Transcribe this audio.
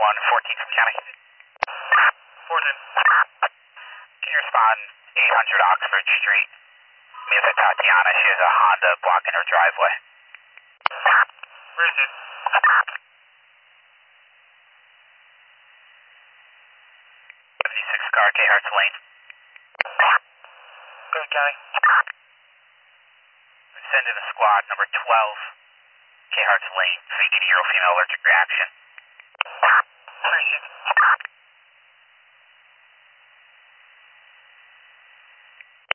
14th from County. Fortune. Can you respond 800 Oxford Street? Means that Tatiana, she has a Honda blocking her driveway. Where is it? 76 car, K Hart's Lane. Go ahead, County. Send in a squad, number 12, K Hart's Lane. So you need a Euro female allergic reaction. Appreciate it.